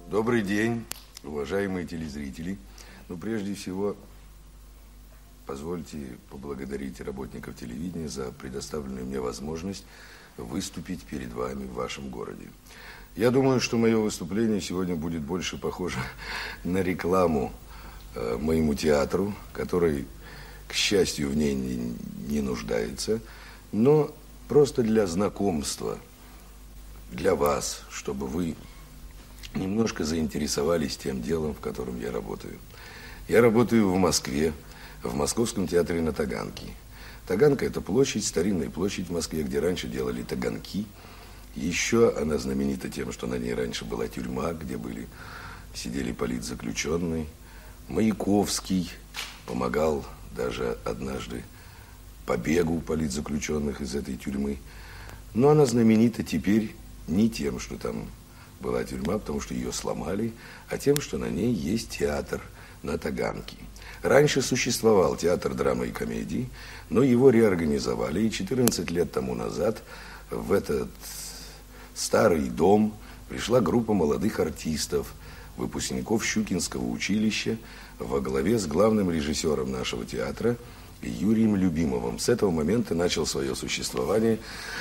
Добрый день, уважаемые телезрители. Прежде всего, позвольте поблагодарить работников телевидения за предоставленную мне возможность выступить перед вами в вашем городе. Я думаю, что мое выступление сегодня будет больше похоже на рекламу моему театру, который, к счастью, в ней не нуждается, но просто для знакомства, для вас, чтобы вы немножко заинтересовались тем делом, в котором я работаю. Я работаю в Москве, в Московском театре на Таганке. Таганка – это площадь, старинная площадь в Москве, где раньше делали таганки. Еще она знаменита тем, что на ней раньше была тюрьма, где сидели политзаключенные. Маяковский помогал даже однажды побегу политзаключенных из этой тюрьмы. Но она знаменита теперь не тем, что там была тюрьма, потому что ее сломали, а тем, что на ней есть театр на Таганке. Раньше существовал театр драмы и комедии, но его реорганизовали, и 14 лет тому назад в этот старый дом пришла группа молодых артистов, выпускников Щукинского училища, во главе с главным режиссером нашего театра Юрием Любимовым. С этого момента начал свое существование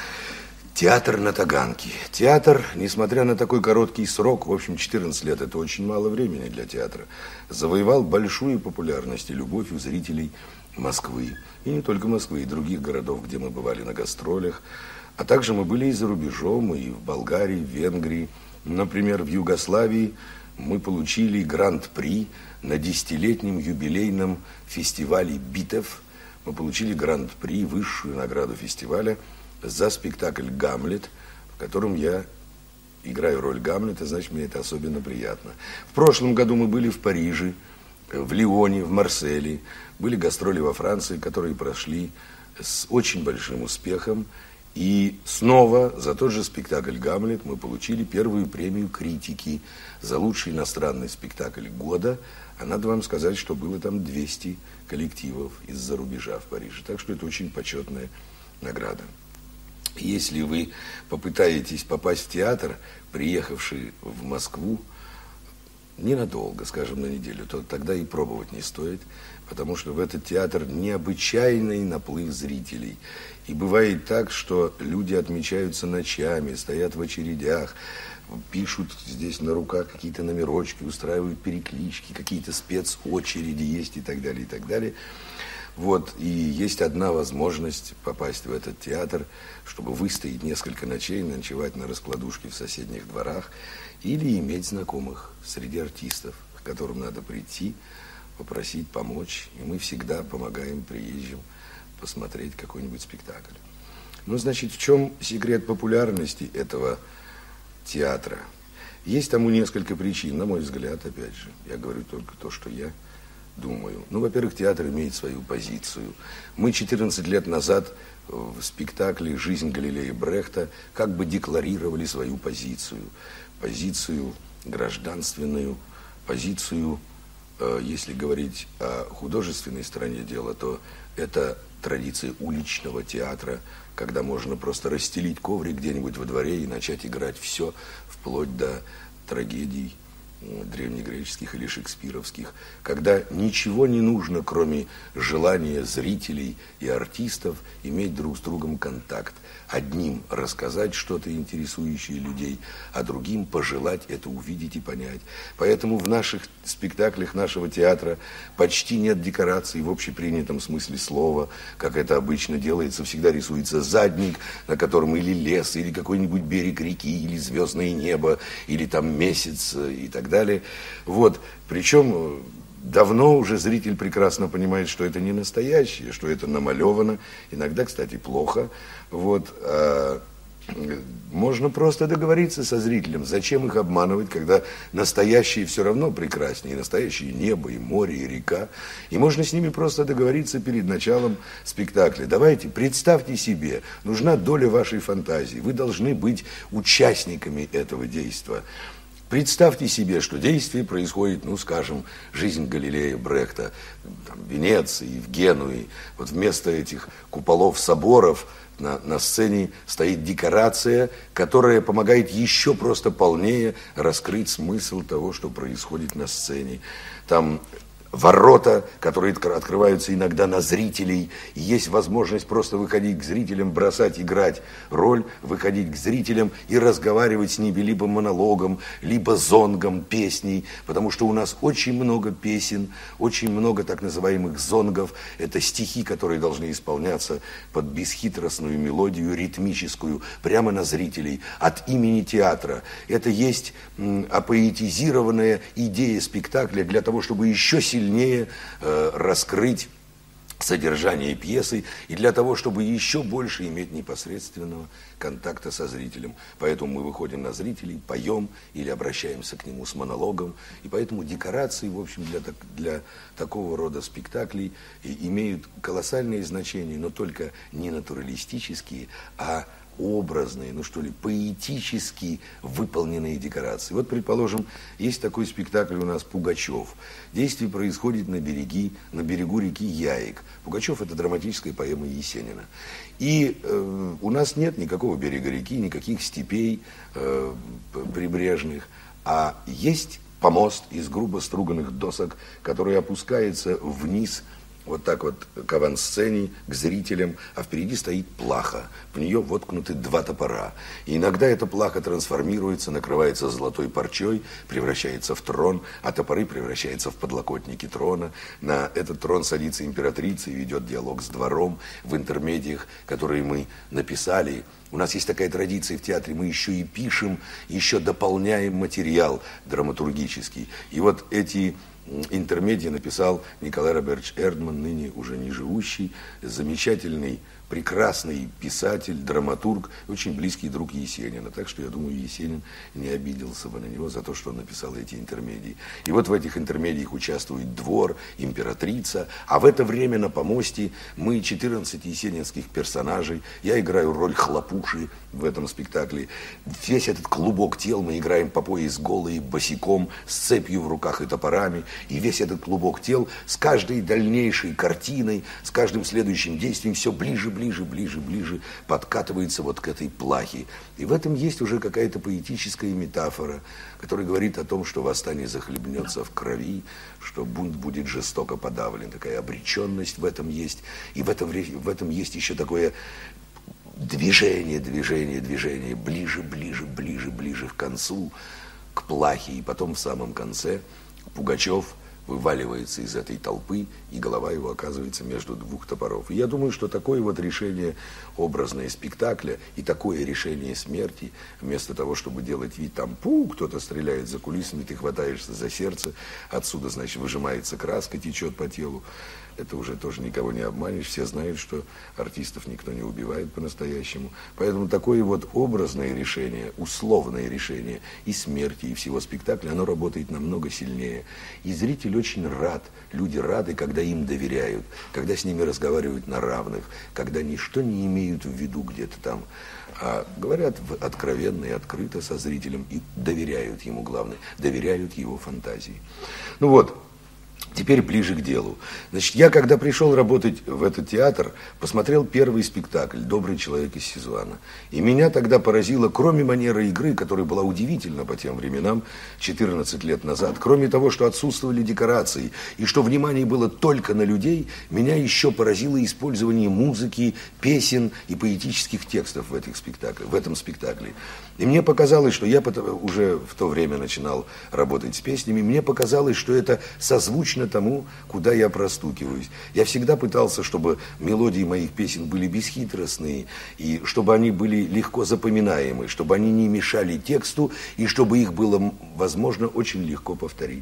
театр на Таганке. Театр, несмотря на такой короткий срок, в общем, 14 лет, это очень мало времени для театра, завоевал большую популярность и любовь у зрителей Москвы. И не только Москвы, и других городов, где мы бывали на гастролях. А также мы были и за рубежом, и в Болгарии, в Венгрии. Например, в Югославии мы получили гран-при на 10-летнем юбилейном фестивале «Битов». Мы получили гран-при, высшую награду фестиваля, за спектакль «Гамлет», в котором я играю роль Гамлета, значит, мне это особенно приятно. В прошлом году мы были в Париже, в Лионе, в Марселе. Были гастроли во Франции, которые прошли с очень большим успехом. И снова за тот же спектакль «Гамлет» мы получили первую премию критики за лучший иностранный спектакль года. А надо вам сказать, что было там 200 коллективов из-за рубежа в Париже. Так что это очень почетная награда. Если вы попытаетесь попасть в театр, приехавший в Москву, ненадолго, скажем, на неделю, то тогда и пробовать не стоит, потому что в этот театр необычайный наплыв зрителей. И бывает так, что люди отмечаются ночами, стоят в очередях, пишут здесь на руках какие-то номерочки, устраивают переклички, какие-то спецочереди есть и так далее, и так далее. Вот, и есть одна возможность попасть в этот театр, чтобы выстоять несколько ночей, ночевать на раскладушке в соседних дворах или иметь знакомых среди артистов, к которым надо прийти, попросить помочь. И мы всегда помогаем приезжим посмотреть какой-нибудь спектакль. Ну, значит, в чем секрет популярности этого театра? Есть тому несколько причин, на мой взгляд, опять же. Я говорю только то, что я думаю. Ну, во-первых, театр имеет свою позицию. Мы 14 лет назад в спектакле «Жизнь Галилея Брехта» как бы декларировали свою позицию. Позицию гражданственную, позицию, если говорить о художественной стороне дела, то это традиция уличного театра, когда можно просто расстелить коврик где-нибудь во дворе и начать играть все, вплоть до трагедий древнегреческих или шекспировских, когда ничего не нужно, кроме желания зрителей и артистов иметь друг с другом контакт. Одним рассказать что-то интересующее людей, а другим пожелать это увидеть и понять. Поэтому в наших спектаклях нашего театра почти нет декораций в общепринятом смысле слова, как это обычно делается. Всегда рисуется задник, на котором или лес, или какой-нибудь берег реки, или звездное небо, или там месяц и так далее. Вот. Причем давно уже зритель прекрасно понимает, что это не настоящее, что это намалевано. Иногда, кстати, плохо. Вот. Можно просто договориться со зрителем. Зачем их обманывать, когда настоящее все равно прекраснее. И настоящее небо, и море, и река. И можно с ними просто договориться перед началом спектакля. Давайте, представьте себе, нужна доля вашей фантазии. Вы должны быть участниками этого действия. Представьте себе, что действие происходит, ну, скажем, жизнь Галилея Брехта, там, в Венеции, в Генуе. Вот вместо этих куполов соборов на сцене стоит декорация, которая помогает еще просто полнее раскрыть смысл того, что происходит на сцене. Там ворота, которые открываются иногда на зрителей, и есть возможность просто выходить к зрителям, бросать, играть роль, выходить к зрителям и разговаривать с ними либо монологом, либо зонгом, песней, потому что у нас очень много песен, очень много так называемых зонгов, это стихи, которые должны исполняться под бесхитростную мелодию, ритмическую, прямо на зрителей, от имени театра. Это есть апоэтизированная идея спектакля для того, чтобы еще сильнее раскрыть содержание пьесы и для того, чтобы еще больше иметь непосредственного контакта со зрителем. Поэтому мы выходим на зрителей, поем или обращаемся к нему с монологом. И поэтому декорации, в общем, для такого рода спектаклей имеют колоссальное значение, но только не натуралистические, а образные, ну что ли, поэтически выполненные декорации. Вот, предположим, есть такой спектакль у нас «Пугачев». Действие происходит на берегу реки Яик. «Пугачев» — это драматическая поэма Есенина. И у нас нет никакого берега реки, никаких степей прибрежных, а есть помост из грубо струганных досок, который опускается вниз вот так вот к авансцене, к зрителям, а впереди стоит плаха. В нее воткнуты два топора. И иногда эта плаха трансформируется, накрывается золотой парчой, превращается в трон, а топоры превращаются в подлокотники трона. На этот трон садится императрица и ведет диалог с двором в интермедиях, которые мы написали. У нас есть такая традиция в театре, мы еще и пишем, еще дополняем материал драматургический. И вот эти интермедии написал Николай Робертович Эрдман, ныне уже не живущий, замечательный, прекрасный писатель, драматург, очень близкий друг Есенина. Так что я думаю, Есенин не обиделся бы на него за то, что он написал эти интермедии. И вот в этих интермедиях участвует двор, императрица, а в это время на помосте мы 14 есенинских персонажей. Я играю роль Хлопуши в этом спектакле. Весь этот клубок тел мы играем по пояс голые, босиком, с цепью в руках и топорами. И весь этот клубок тел с каждой дальнейшей картиной, с каждым следующим действием все ближе подкатывается вот к этой плахе. И в этом есть уже какая-то поэтическая метафора, которая говорит о том, что восстание захлебнется в крови, что бунт будет жестоко подавлен. Такая обреченность в этом есть. И в этом есть еще такое движение, ближе к концу, к плахе. И потом в самом конце Пугачев вываливается из этой толпы, и голова его оказывается между двух топоров. И я думаю, что такое вот решение образное спектакля и такое решение смерти, вместо того, чтобы делать вид там, кто-то стреляет за кулисами, ты хватаешься за сердце, отсюда, значит, выжимается краска, течет по телу. Это уже тоже никого не обманешь. Все знают, что артистов никто не убивает по-настоящему. Поэтому такое вот образное решение, условное решение и смерти, и всего спектакля, оно работает намного сильнее. И зритель очень рад, люди рады, когда им доверяют, когда с ними разговаривают на равных, когда ничто не имеют в виду где-то там, а говорят откровенно и открыто со зрителем и доверяют ему, главное, доверяют его фантазии. Ну вот. Теперь ближе к делу. Значит, я, когда пришел работать в этот театр, посмотрел первый спектакль «Добрый человек из Сизуана». И меня тогда поразило, кроме манеры игры, которая была удивительна по тем временам, 14 лет назад, кроме того, что отсутствовали декорации, и что внимание было только на людей, меня еще поразило использование музыки, песен и поэтических текстов в этом спектакле. И мне показалось, что я уже в то время начинал работать с песнями, мне показалось, что это созвучно тому, куда я простукиваюсь. Я всегда пытался, чтобы мелодии моих песен были бесхитростные, и чтобы они были легко запоминаемы, чтобы они не мешали тексту, и чтобы их было возможно очень легко повторить.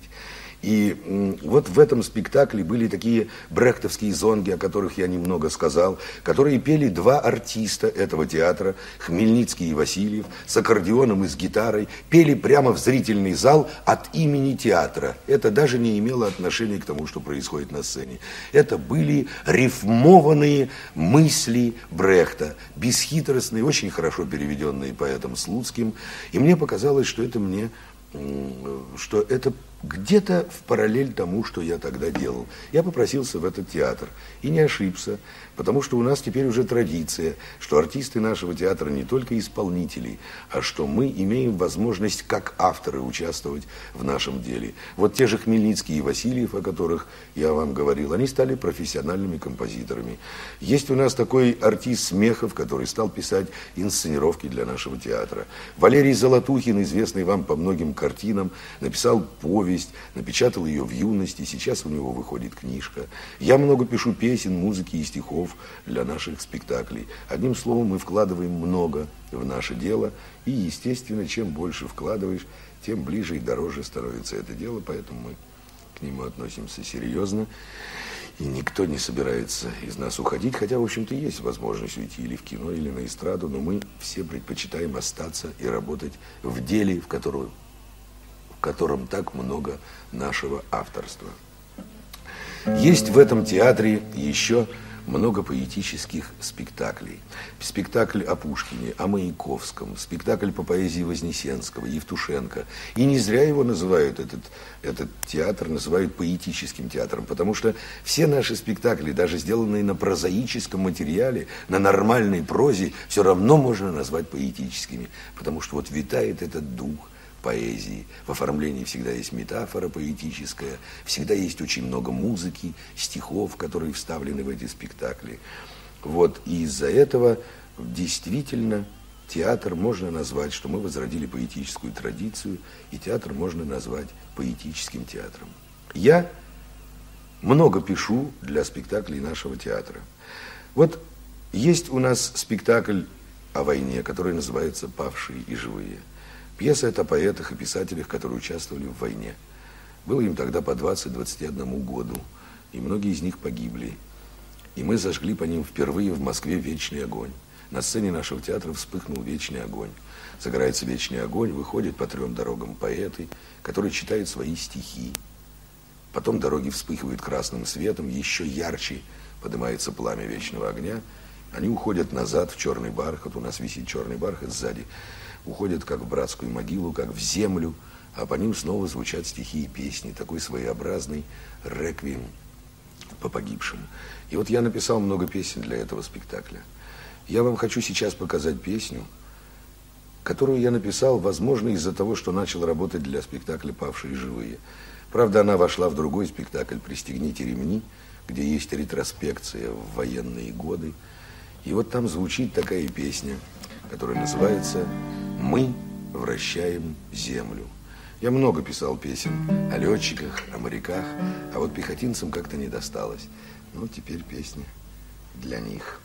И вот в этом спектакле были такие брехтовские зонги, о которых я немного сказал, которые пели два артиста этого театра, Хмельницкий и Васильев, с аккордеоном и с гитарой, пели прямо в зрительный зал от имени театра. Это даже не имело отношения к тому, что происходит на сцене. Это были рифмованные мысли Брехта, бесхитростные, очень хорошо переведенные поэтом Слуцким. И мне показалось, что это мне что это где-то в параллель тому, что я тогда делал. Я попросился в этот театр и не ошибся, потому что у нас теперь уже традиция, что артисты нашего театра не только исполнители, а что мы имеем возможность как авторы участвовать в нашем деле. Вот те же Хмельницкий и Васильев, о которых я вам говорил, они стали профессиональными композиторами. Есть у нас такой артист Смехов, который стал писать инсценировки для нашего театра. Валерий Золотухин, известный вам по многим картинам, написал повесть, напечатал ее в юности, сейчас у него выходит книжка. Я много пишу песен, музыки и стихов для наших спектаклей. Одним словом, мы вкладываем много в наше дело, и, естественно, чем больше вкладываешь, тем ближе и дороже становится это дело, поэтому мы к нему относимся серьезно, и никто не собирается из нас уходить, хотя, в общем-то, есть возможность уйти или в кино, или на эстраду, но мы все предпочитаем остаться и работать в деле, в котором так много нашего авторства. Есть в этом театре еще много поэтических спектаклей. Спектакль о Пушкине, о Маяковском, спектакль по поэзии Вознесенского, Евтушенко. И не зря его называют, этот театр называют поэтическим театром, потому что все наши спектакли, даже сделанные на прозаическом материале, на нормальной прозе, все равно можно назвать поэтическими, потому что вот витает этот дух поэзии. В оформлении всегда есть метафора поэтическая, всегда есть очень много музыки, стихов, которые вставлены в эти спектакли. Вот, и из-за этого действительно театр можно назвать, что мы возродили поэтическую традицию, и театр можно назвать поэтическим театром. Я много пишу для спектаклей нашего театра. Вот есть у нас спектакль о войне, который называется «Павшие и живые». Пьеса это о поэтах и писателях, которые участвовали в войне. Было им тогда по 20-21 году, и многие из них погибли. И мы зажгли по ним впервые в Москве вечный огонь. На сцене нашего театра вспыхнул вечный огонь. Загорается вечный огонь, выходят по 3 дорогам поэты, которые читают свои стихи. Потом дороги вспыхивают красным светом, еще ярче поднимается пламя вечного огня. Они уходят назад в черный бархат, у нас висит черный бархат сзади. Уходят как в братскую могилу, как в землю, а по ним снова звучат стихи и песни, такой своеобразный реквием по погибшим. И вот я написал много песен для этого спектакля. Я вам хочу сейчас показать песню, которую я написал, возможно, из-за того, что начал работать для спектакля «Павшие живые». Правда, она вошла в другой спектакль «Пристегните ремни», где есть ретроспекция в военные годы. И вот там звучит такая песня, которая называется «Мы вращаем землю». Я много писал песен о летчиках, о моряках, а вот пехотинцам как-то не досталось. Ну, теперь песня для них.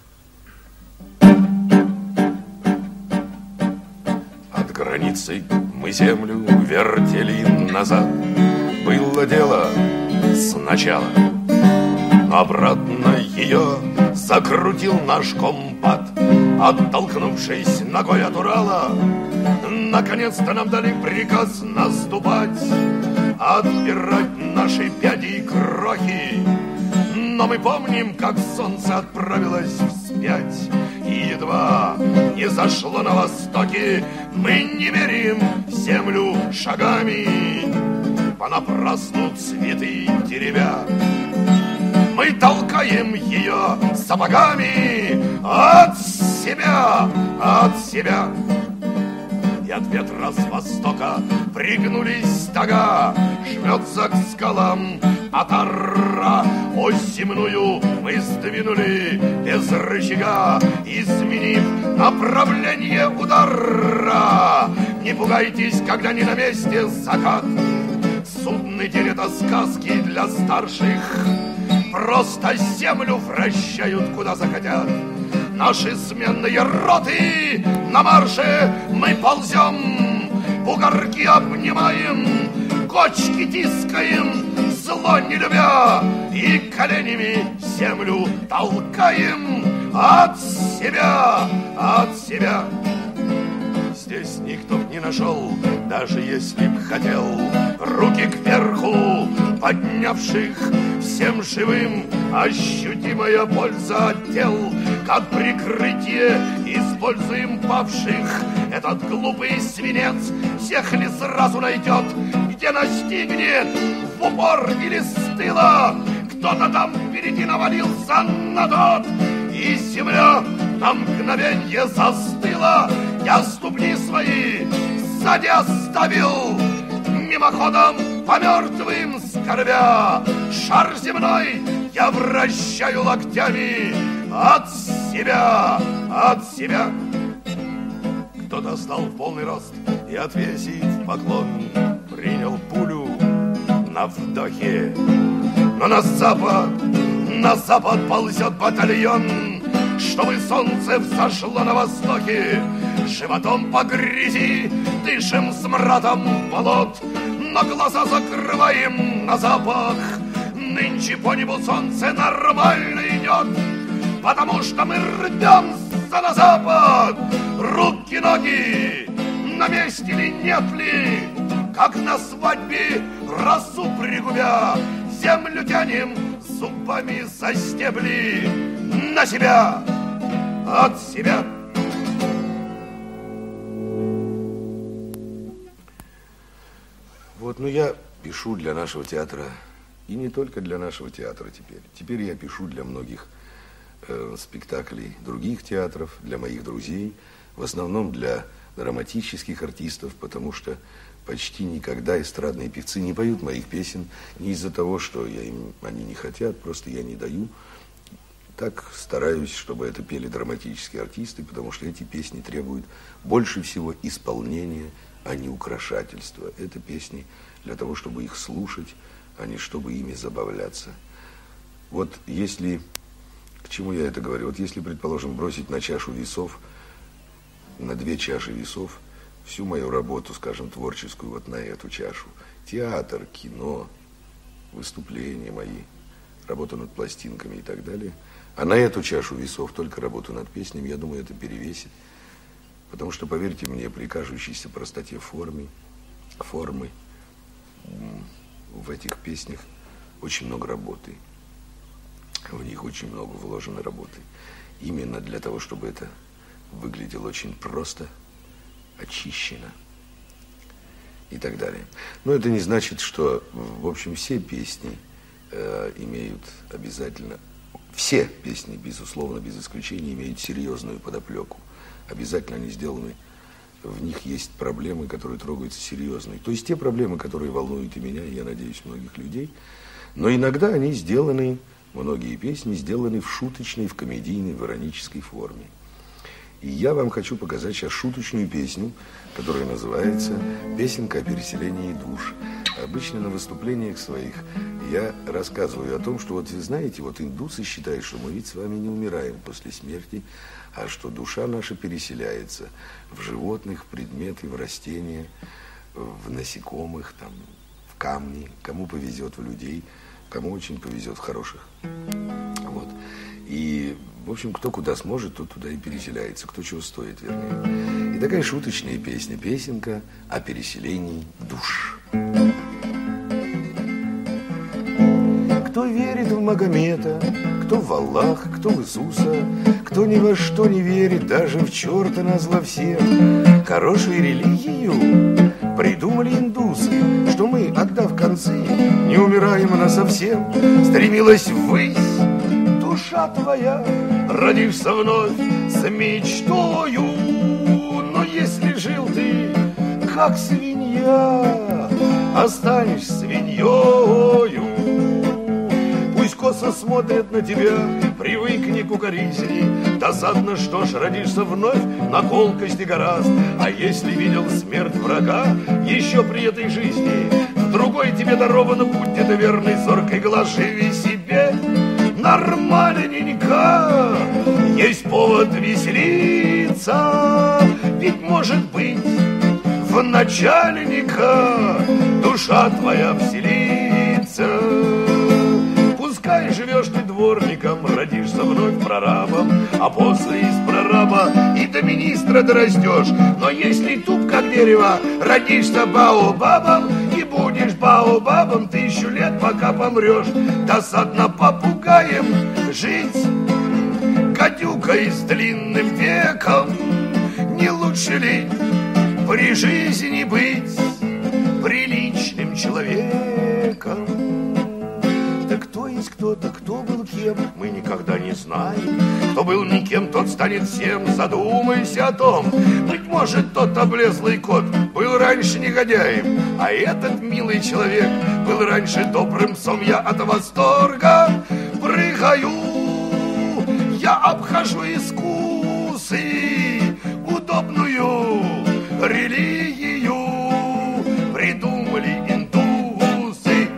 От границы мы землю вертели назад. Было дело сначала, но обратно ее закрутил наш компат. Оттолкнувшись ногой от Урала, наконец-то нам дали приказ наступать, отбирать наши пяди и крохи. Но мы помним, как солнце отправилось вспять, и едва не зашло на востоке, мы не меряем землю шагами, понапрасну цветы деревья. Мы толкаем ее сапогами от себя, от себя. И от ветра с востока пригнулись стога, жмется к скалам отара. Ось земную мы сдвинули без рычага, изменив направление удара. Не пугайтесь, когда не на месте закат. Судный день — это сказки для старших. Просто землю вращают, куда захотят. Наши сменные роты на марше, мы ползем, бугорки обнимаем, кочки тискаем, зло не любя, и коленями землю толкаем от себя, от себя. Здесь никто б не нашел, даже если б хотел, руки кверху поднявших всем живым ощутимая польза от тел. Как прикрытие используем павших этот глупый свинец всех ли сразу найдет, где настигнет, в упор или с тыла. Кто-то там впереди навалился на тот, и земля на мгновенье застыла. Я ступни свои сзади оставил, мимоходом по мертвым скорбя. Шар земной я вращаю локтями от себя, от себя. Кто-то стал в полный рост и, отвесив поклон, принял пулю на вдохе. Но на запад ползет батальон, чтобы солнце взошло на востоке. Животом по грязи дышим смрадом болот, но глаза закрываем на запах. Нынче по небу солнце нормально идет, потому что мы рвемся на запад. Руки, ноги на месте ли, нет ли? Как на свадьбе, росу пригубя, землю тянем зубами за стебли. На себя, от себя. Вот, ну я пишу для нашего театра, и не только для нашего театра теперь. Теперь я пишу для многих спектаклей других театров, для моих друзей, в основном для драматических артистов, потому что почти никогда эстрадные певцы не поют моих песен не из-за того, что они не хотят, просто я не даю. Так стараюсь, чтобы это пели драматические артисты, потому что эти песни требуют больше всего исполнения, а не украшательства. Это песни для того, чтобы их слушать, а не чтобы ими забавляться. Вот если, к чему я это говорю, вот если, предположим, бросить на чашу весов, на две чаши весов, всю мою работу, скажем, творческую, вот на эту чашу, театр, кино, выступления мои, работа над пластинками и так далее, а на эту чашу весов только работу над песнями, я думаю, это перевесит. Потому что, поверьте мне, при кажущейся простоте формы, в этих песнях очень много работы. В них очень много вложено работы. Именно для того, чтобы это выглядело очень просто, очищено и так далее. Но это не значит, что, в общем, все песни имеют обязательно... Все песни, безусловно, без исключения, имеют серьезную подоплеку. Обязательно они сделаны, в них есть проблемы, которые трогаются серьезные. То есть те проблемы, которые волнуют и меня, и, я надеюсь, многих людей. Но иногда они сделаны, многие песни сделаны в шуточной, в комедийной, в иронической форме. И я вам хочу показать сейчас шуточную песню, которая называется «Песенка о переселении душ». Обычно на выступлениях своих я рассказываю о том, что вот вы знаете, вот индусы считают, что мы ведь с вами не умираем после смерти, а что душа наша переселяется в животных, в предметы, в растения, в насекомых, там, в камни, кому повезет в людей, кому очень повезет в хороших. Вот. И, в общем, кто куда сможет, тот туда и переселяется, кто чего стоит, вернее. И такая шуточная песня, песенка о переселении душ. Кто верит в Магомета, кто в Аллаха, кто в Иисуса, кто ни во что не верит, даже в черта назло всем. Хорошую религию придумали индусы, что мы, отдав концы, не умираем она совсем. Стремилась ввысь душа твоя, родишься вновь с мечтою. Но если жил ты, как свинья, останешься свиньёю. Пусть косо смотрят на тебя, привыкни к укоризни. Досадно, что ж, родишься вновь, на колкости гораст. А если видел смерть врага еще при этой жизни, в другой тебе даровано путь, где-то верный зоркой глаз. Живи себе нормальненько, есть повод веселиться. Ведь, может быть, в начальника душа твоя вселится. Пускай живешь ты дворником, родишься вновь прорабом, а после из прораба и до министра дорастешь. Но если туп как дерево, родишься баобабом, и будешь баобабом 1000 лет, пока помрешь. Досадно попугаем жить, гадюкой с длинным веком, не лучше лучше ли при жизни быть приличным человеком? Да кто есть кто-то, кто был кем, мы никогда не знаем. Кто был никем, тот станет всем. Задумайся о том. Быть может, тот облезлый кот был раньше негодяем, а этот милый человек был раньше добрым псом. Я от восторга прыгаю, я обхожу искусы, удобную религию придумали индусы.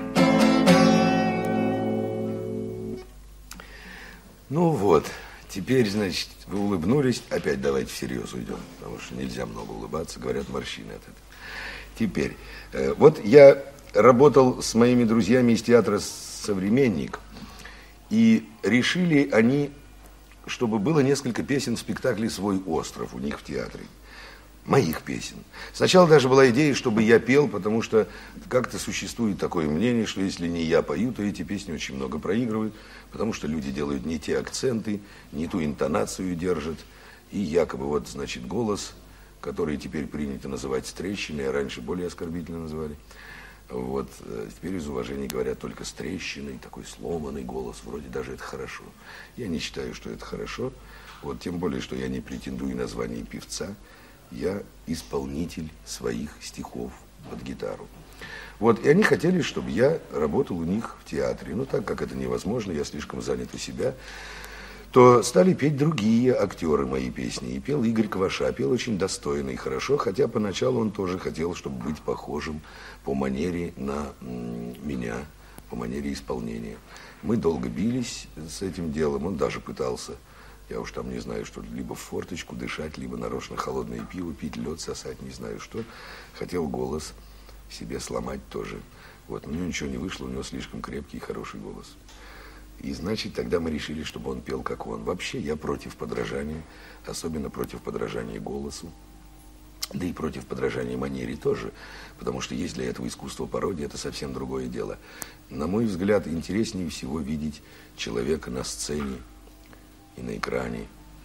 Ну вот, теперь, значит, вы улыбнулись, опять давайте всерьез уйдем, потому что нельзя много улыбаться, говорят, морщины от этого. Теперь, вот я работал с моими друзьями из театра «Современник», и решили они, чтобы было несколько песен в спектакле «Свой остров» у них в театре. Моих песен. Сначала даже была идея, чтобы я пел, потому что как-то существует такое мнение, что если не я пою, то эти песни очень много проигрывают, потому что люди делают не те акценты, не ту интонацию держат, и якобы вот, значит, голос, который теперь принято называть трещиной, а раньше более оскорбительно называли, вот, теперь из уважения говорят только с трещиной, такой сломанный голос, вроде даже это хорошо. Я не считаю, что это хорошо, вот, тем более, что я не претендую на звание певца, я исполнитель своих стихов под гитару. Вот, и они хотели, чтобы я работал у них в театре. Но так как это невозможно, я слишком занят у себя, то стали петь другие актеры мои песни. И пел Игорь Кваша, пел очень достойно и хорошо, хотя поначалу он тоже хотел, чтобы быть похожим по манере на меня, по манере исполнения. Мы долго бились с этим делом, он даже пытался, я уж там не знаю, что, либо в форточку дышать, либо нарочно холодное пиво пить, лед сосать, не знаю что. Хотел голос себе сломать тоже. Вот, у него ничего не вышло, у него слишком крепкий и хороший голос. И, значит, тогда мы решили, чтобы он пел, как он. Вообще, я против подражания, особенно против подражания голосу, да и против подражания манере тоже, потому что есть для этого искусство пародии, это совсем другое дело. На мой взгляд, интереснее всего видеть человека на сцене и на экране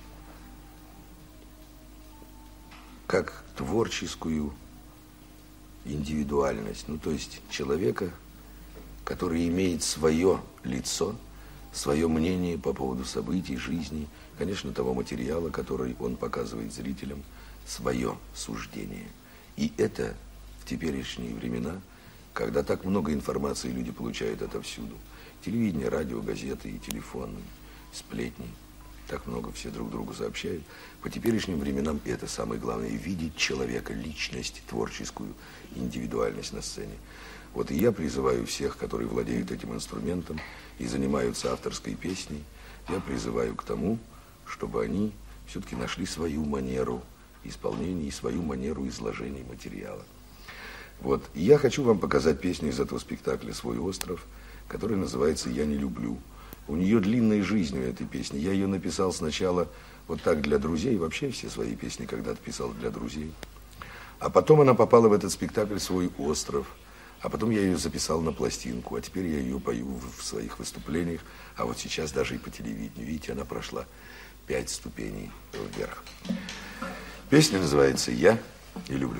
как творческую индивидуальность, ну, то есть человека, который имеет свое лицо, свое мнение по поводу событий, жизни, конечно, того материала, который он показывает зрителям, свое суждение. И это в теперешние времена, когда так много информации люди получают отовсюду. Телевидение, радио, газеты и телефоны, сплетни. Так много все друг другу сообщают. По теперешним временам это самое главное. Видеть человека, личность, творческую индивидуальность на сцене. Вот и я призываю всех, которые владеют этим инструментом и занимаются авторской песней, я призываю к тому, чтобы они все-таки нашли свою манеру исполнения и свою манеру изложения материала. Вот. И я хочу вам показать песню из этого спектакля «Свой остров», которая называется «Я не люблю». У нее длинная жизнь у этой песни. Я ее написал сначала вот так для друзей. Вообще все свои песни когда-то писал для друзей. А потом она попала в этот спектакль «Свой остров». А потом я ее записал на пластинку. А теперь я ее пою в своих выступлениях. А вот сейчас даже и по телевидению. Видите, она прошла 5 ступеней вверх. Песня называется «Я не люблю».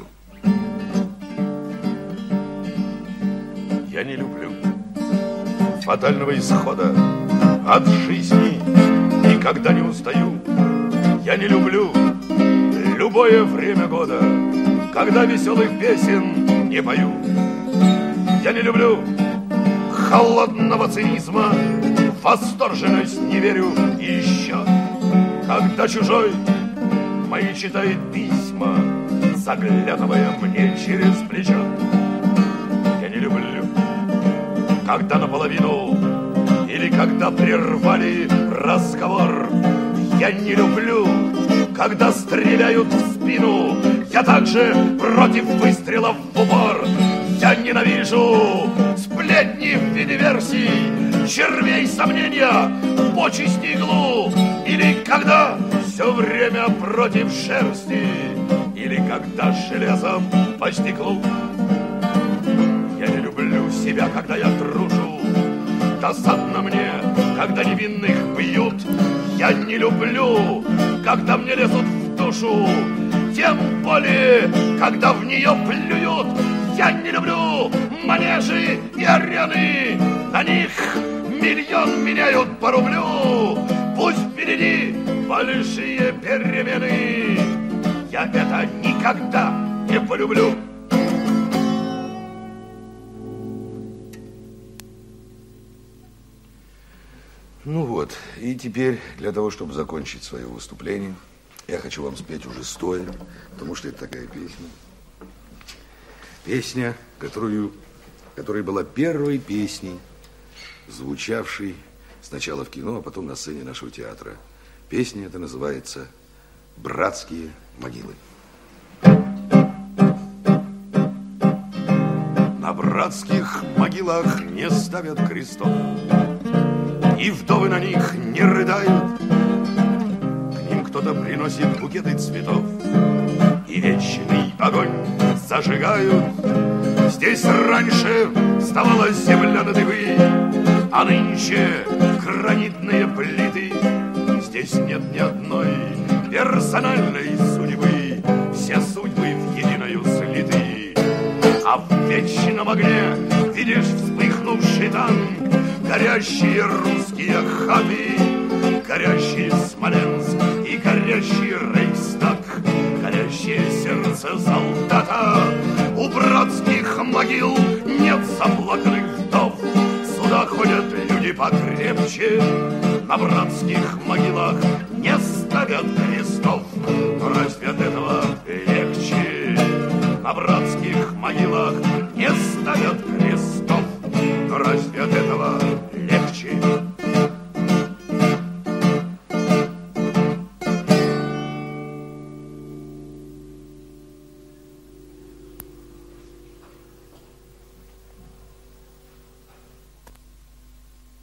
Я не люблю фатального исхода от жизни, никогда не устаю. Я не люблю любое время года, когда веселых песен не пою. Я не люблю холодного цинизма, восторженность не верю. И еще, когда чужой мои читает письма, заглядывая мне через плечо. Я не люблю, когда наполовину или когда прервали разговор. Я не люблю, когда стреляют в спину. Я также против выстрелов в упор. Я ненавижу сплетни в виде версий, червей сомнения, почести иглу. Или когда все время против шерсти, или когда железом по стеклу. Я не люблю себя, когда я дружу. Досадно мне, когда невинных бьют. Я не люблю, когда мне лезут в душу тем более, когда в нее плюют. Я не люблю манежи и арены, на них миллион меняют по рублю. Пусть впереди большие перемены, я это никогда не полюблю. Ну вот, и теперь для того, чтобы закончить свое выступление, я хочу вам спеть уже стоя, потому что это такая песня. Песня, которая была первой песней, звучавшей сначала в кино, а потом на сцене нашего театра. Песня эта называется «Братские могилы». На братских могилах не ставят крестов, и вдовы на них не рыдают. К ним кто-то приносит букеты цветов, и вечный огонь зажигают. Здесь раньше вставала земля на дыбы, а нынче гранитные плиты. Здесь нет ни одной персональной судьбы, все судьбы в единую слиты. А в вечном огне видишь вспыхнувший танк, горящие русские хаты, горящий Смоленск и горящий Рейхстаг, горящее сердце солдата. У братских могил нет заплаканных вдов, сюда ходят люди покрепче. На братских могилах не ставят крестов, но разве от этого легче? На братских могилах не ставят крестов, но разве